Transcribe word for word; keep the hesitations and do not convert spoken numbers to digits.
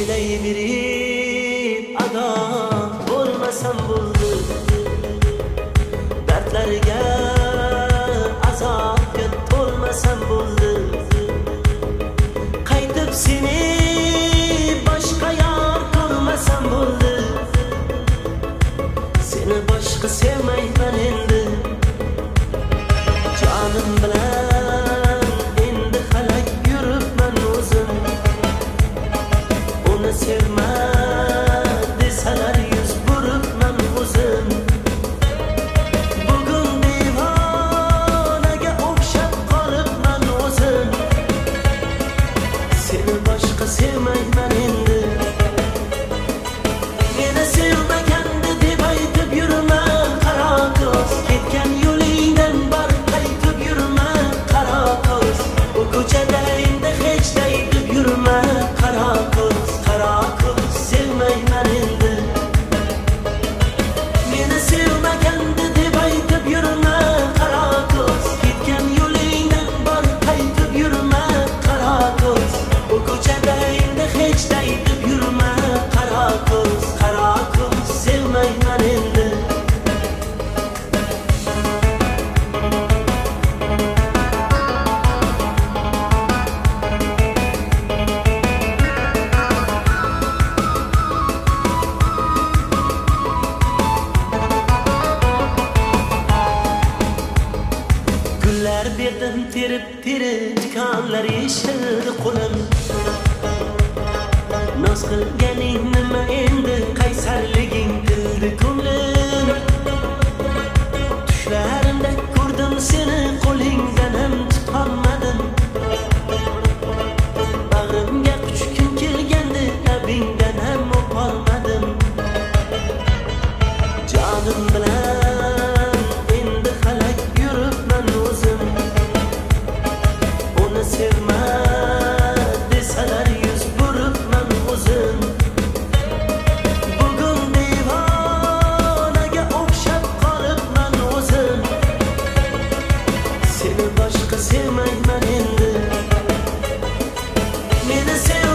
o'ylayverib ado bo'lmasam bo'ldi, dardlarga azobga to'lmasam bo'ldi. Qaytib seni boshqa yor ko'rmasam bo'ldi, seni boshqa sevmayman endi. Jonim bilan endi halak yuribman o'zim, uni sevma desalar yuz buribman o'zim. Bugun devonaga o'xshab qolibman o'zim, seni boshqa sevmayman endi. Meni sevmaganda deb aytib yurma qaro ko'z, ketgan yo'lingdan bor qaytib yurma qaro ko'z. Bu ko'chada endi hech daytib yurma qaro ko'z, qaro ko'z, sevmayman endi. Meni sevmaganda deb aytib yurma qaro ko'z, ketgan yo'lingdan bor qaytib yurma qaro ko'z. Bu ko'chada endi hech daytib yurma qaro ko'z, qaro ko'z, sevmayman endi. Gullar berdim terib terib, tikonlar yeshildi qo'lim. Noz qilganing nima endi, qaysarliging tildi ko'nglim. Tushlarimda ko'rdim seni, qo'lingdan ham tutolmadim. Bag'rimga quchgim kelgandi, labingdan ham o'polmadim. Jonim bilan endi halak yuribman o'zim, uni sevma desalar yuz buribman o'zim. Bugun devonaga o'xshab qolibman o'zim, seni boshqa sevmayman endi. Meni sev